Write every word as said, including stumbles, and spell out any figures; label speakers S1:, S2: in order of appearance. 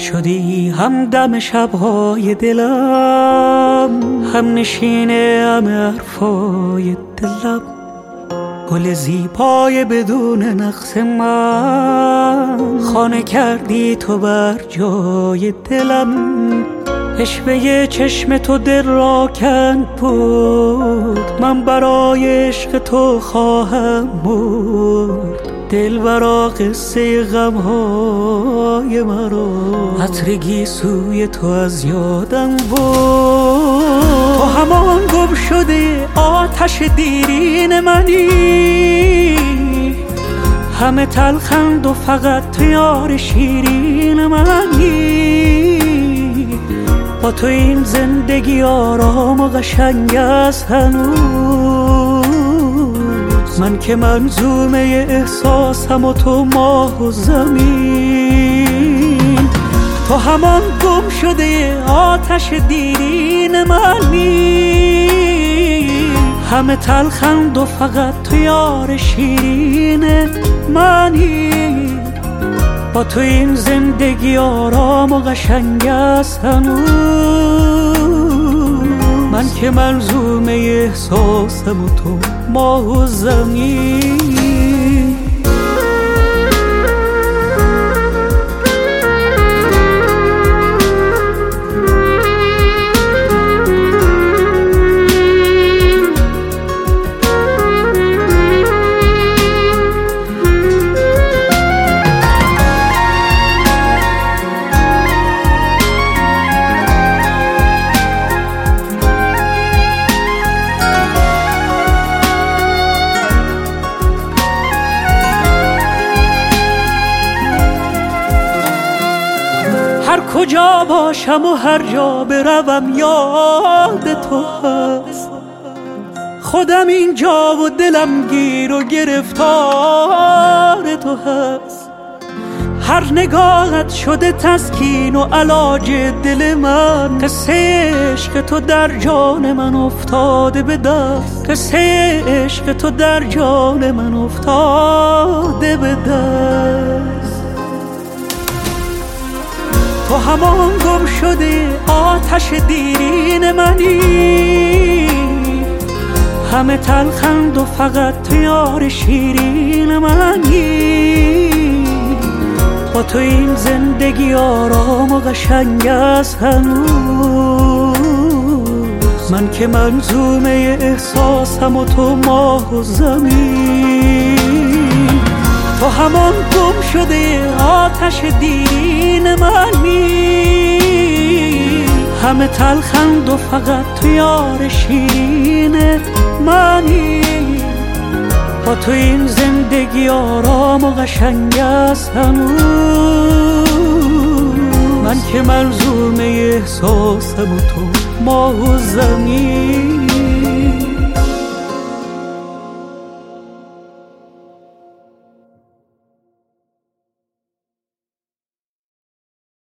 S1: شدی همدم شبهای دلم، هم نشینه همه حرفای دلم، گل زیبای بدون نقص من، خانه کردی تو بر جای دلم. عشوه چشم تو دل را کند بود، من برای عشق تو خواهم بود. دل برا قصه غمهای مرا، عطر سوی تو از یادم بود. تو همان گم شده آتش دیرین منی، همه تلخند و فقط تو یار شیرین منی. با تو این زندگی آرام و قشنگ است هنوز، من که منظومه احساسم و تو ماه و زمین. تو همان گم شده آتش دیرین منی، همه تلخند و فقط تو یار شیرین منی. با تو این زندگی آرام و قشنگ است هنوز، من که منظومه احساسم و تو ماه و زمین. هر کجا باشم و هر جا بروم یاد تو هست، خودم اینجا و دلم گیر و گرفتار تو هست. هر نگاهت شده تسکین و علاج دل من، قصه عشق تو در جان من افتاده به دست، قصه عشق تو در جان من افتاده به دست. تو همان گم شده آتش دیرین منی، همه تلخند و فقط تو یار شیرین منی. با تو این زندگی آرام و قشنگ است هنوز، من که منظومه احساسم و تو ماه و زمین. تو همان گم شده آتش دیرین منی، همه تلخند و فقط تو یار شیرین منی. با تو این زندگی آرام و قشنگ است هنوز، من که منظومه احساسم و تو ماه و زمین.